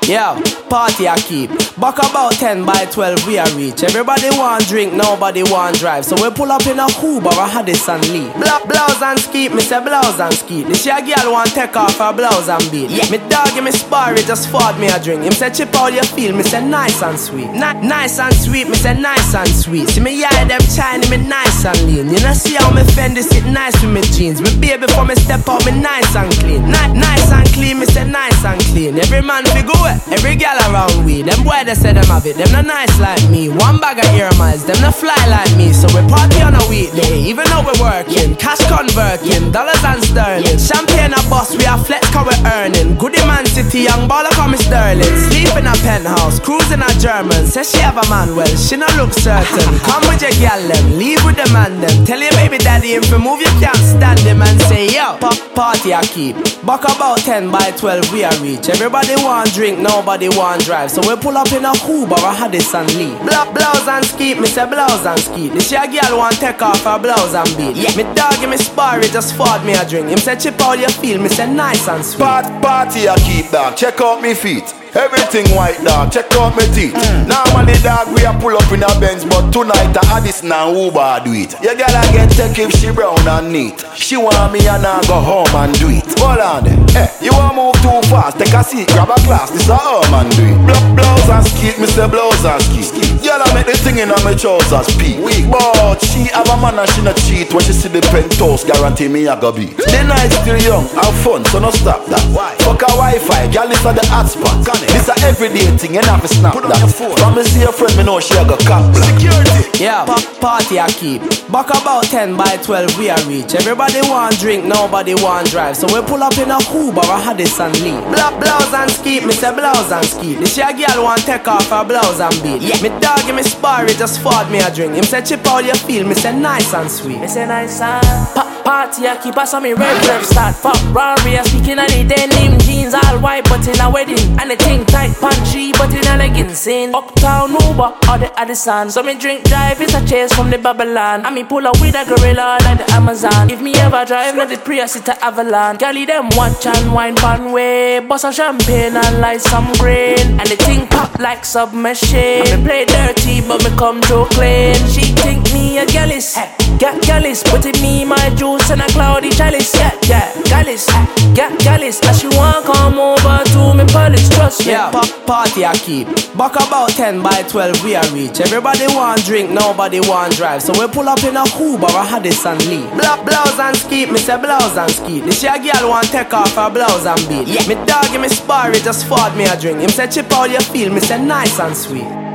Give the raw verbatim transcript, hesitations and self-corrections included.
Yeah, party I keep. Back about ten by twelve we are reach. Everybody want drink, nobody want drive. So we pull up in a Uber or Haddis and Lee. Bla blouse and skeet, me say blouse and skeet. This year girl want take off her blouse and beat. Yeah. Me dog give me sparry, just fought me a drink. Him say chip how you feel, me say nice and sweet. Ni- nice and sweet, me say nice and sweet. See me yeah them China, me nice and lean. You know see how me Fendi sit nice with me jeans. Me baby before me step out, me nice and clean. Ni- nice and clean, me say nice and clean. Every man fi go it, every gal around we. Them boy they say them have it, them not nice like me. One bag of ear miles, them not fly like me. So we party on a weekday, even though we working. Cash converting, dollars and sterling. Champagne a bus, we are flex cause we earning. Goody man city, young baller call me Sterling. Sleep in a penthouse, cruising a German. Say she have a man, well she no look certain. Come with your gal them, leave with the man them. Tell your baby daddy if you move you can't stand him. And say yo, pa- party I keep. Back about ten by twelve we are reach. Everybody want drink, nobody want drive. So we pull up in a Uber or Haddis and Lee. Bla blouse and skeet, me say blouse and skeet. This year girl want take off her blouse and beat. Yeah. Me dog give me sparry, just fought me a drink. Him say chip how you feel, me say nice and sweet. Part, party I keep dog, check out me feet. Everything white dog, check out me teeth. mm. Normally dog we a pull up in a Benz, but tonight a Haddis and Uber do it. Your girl a get take if she brown and neat. She want me and I go home and do it. Hold on there, hey, you want move too fast? Take a seat, grab a glass, this a home and do it. Bl- blouse and skeet, me say blouse and skeet. Girl a make the thing in a me trousers peak. But she have a man and she not cheat. When she see the penthouse, guarantee me I go beat. The night still young, have fun, so no stop that. Why? Fuck a Wi-Fi, girl this a the hotspot. This a everyday thing, you have to snap Put that. From me see your friend, me know she a go cop black. Security. Yeah, pa- party I keep. Back about ten by twelve we are reach. Everybody want drink, nobody want drive. So we pull up in a Uber or Haddis and Lee. Bla blouse and skeet, me say blouse and skeet. This year girl want take off her blouse and beat. Yeah. Me dog give me sparry, just fought me a drink. Him say chip how you feel, me say nice and sweet. Me say nice and pa- party I keep us on me red rev start. Fuck Rory, I speaking of the denim jeans all white, but in a wedding and the thing tight punchy, but in a leggings in Uptown Uber or the Addison. So me drink drive is a chase from the Babylon. And me pull up with a gorilla like the Amazon. If me ever drive, let the Prius it a Avalon. Gally them watch and wine pan way. Bust a champagne and light some green. And the thing pop like submachine. And me play dirty but me come through clean. She think me a gallus, get gallus. Put in me my juice and a cloudy chalice. Yeah, yeah, gallus, get gallus. And she want come over to me palace, trust me. Yeah, pa- party I keep. Back about ten by twelve we are reach. Everybody want drink, nobody want drive. So we pull up in a Uber or Haddis and Lee. Bla blouse and skeet, me say blouse and skeet. This year girl want take off her blouse and beat. Yeah. Me dog give me sparry, just fought me a drink. Him say chip how you feel, me say nice and sweet.